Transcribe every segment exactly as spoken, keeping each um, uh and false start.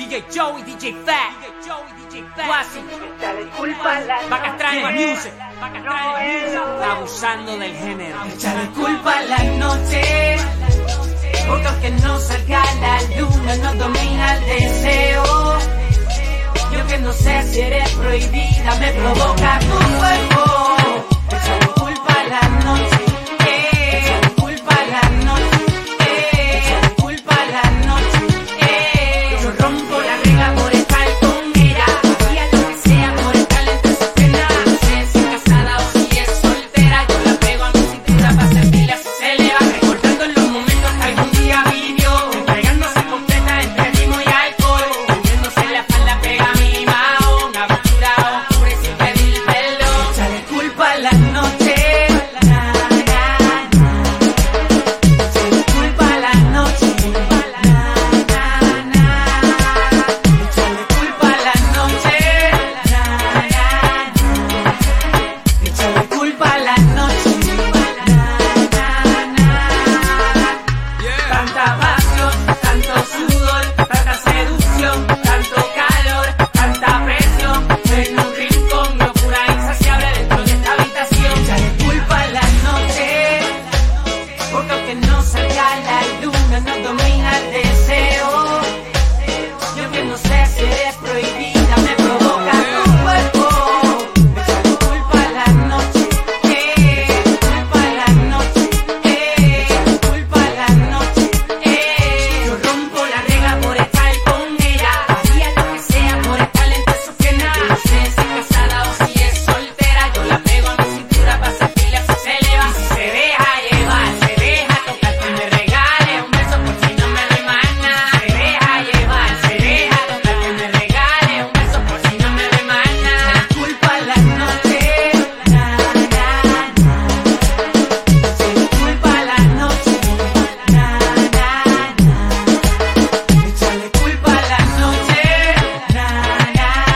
D J Joey, D J Fat, Guasi, Bacastrán Music, abusando del género. Échale culpa a la noche, porque aunque no salga la luna nos domina el deseo. Yo que no sé si eres prohibida, me provoca tu cuerpo. Échale culpa a la noche, eh. Échale culpa a la noche, eh. Échale culpa a la noche, eh. Yo rompo la regla por estar con ella, hacía lo que sea por estar entre sus piernas. No sé si es casada o si es soltera, yo la pego a mi cintura para servirle así se le va. Recordando los momentos que algún día vivió, entregándose completa entre ritmo y alcohol, poniéndose la espalda pega a mi mao, una aventura ocurre sin pedir perdón. Échale culpa a la noche, na, na, na. Échale culpa a la noche, na, na, na. Échale culpa a la noche, na, na, na. Échale culpa a la noche, na, na, na. Tanta pasión, tanto sudor, tanta seducción, tanto calor, tanta presión, en un rincón, locura insaciable dentro de esta habitación. Échale culpa a la noche, porque aunque no salga la luna nos domina el deseo. Yo que no sé si eres prohibida, me provoca tu cuerpo. Échale culpa a la noche, eh. Culpa a la noche, eh. Culpa a la noche, eh. Yo rompo la regla por estar con ella, hacía lo que sea por estar entre sus piernas. No sé si es casada o si es soltera, yo la pego a mi cintura para sentirle así se le va. Y si se deja llevar, se deja tocar, que me regale un beso por si no me doy más nada. Se deja llevar, se deja tocar, que me regale un beso por si no me doy más nada. Culpa a la noche, na, na, na. Échale culpa a la noche, na, na, na. Échale culpa a la noche, na, na,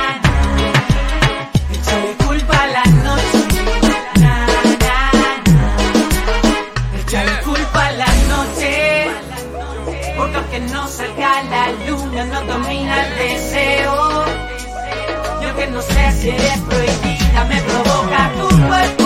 na. Échale culpa a la noche, na, na, na. Échale culpa a la noche, porque aunque no salga la luna nos domina el deseo. Yo que no sé si eres prohibida, me provoca tu cuerpo.